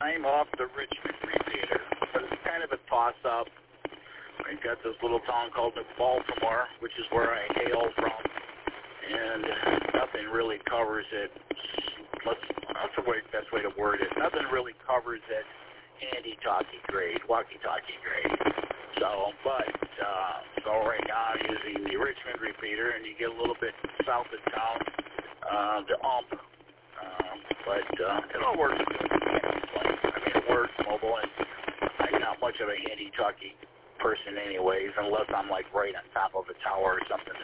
I'm off the Richmond repeater, but it's kind of a toss-up. I got this little town called New Baltimore, which is where I hail from, and nothing really covers it. That's the best way to word it. Nothing really covers it handy-talkie grade, walkie-talkie grade. So right now I'm using the Richmond repeater, and you get a little bit south of town, the but it all works good. I mean, it works mobile, and I'm not much of a handy-talkie person anyways, unless I'm like right on top of a tower or something